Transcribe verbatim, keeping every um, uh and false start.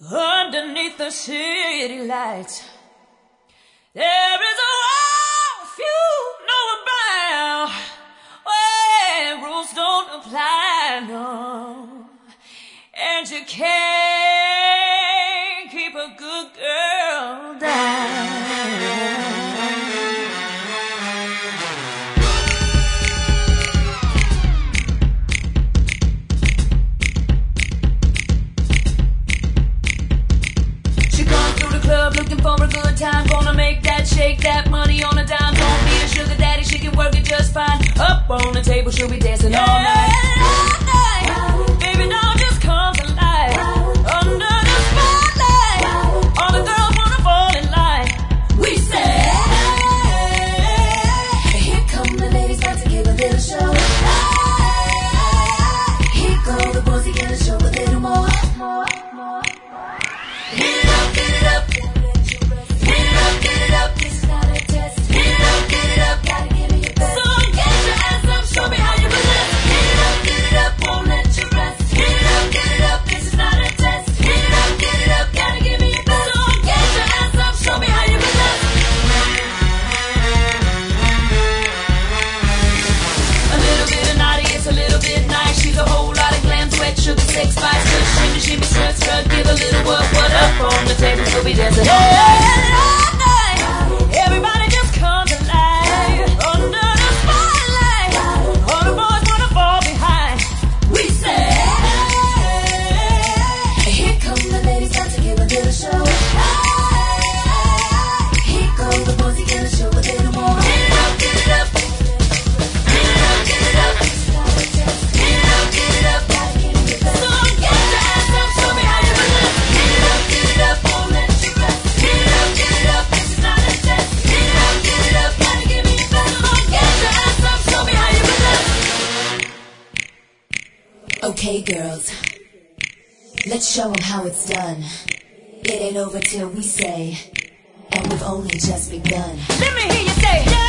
Underneath the city lights, there is a world few know about, where rules don't apply, no, and you can't keep a good girl down. Looking for a good time, gonna make that shake that money on a dime. Don't need a sugar daddy, she can work it just fine. Up on the table, she'll be dancing all night. All night. Baby, now just come to life. Under the spotlight, all the girls wanna fall in line. We say, here come the ladies, about to give a little show. Here go the boys, they gonna show a little more. More, more. Get it up, get it up. Sugar, sex, spice, good, shimmy, shimmy, strut, strut, give a little work, what up on the table, we'll be dancing all night. Everybody just come to life, under the spotlight, all the boys wanna fall behind. We say, here come the ladies, about to give a little show. Here go the boys, they gonna show a little more. Get it up, get it up, get it up, get it up, get it up, get it up. Okay, girls, let's show them how it's done. It ain't over till we say, and we've only just begun. Let me hear you say, yeah.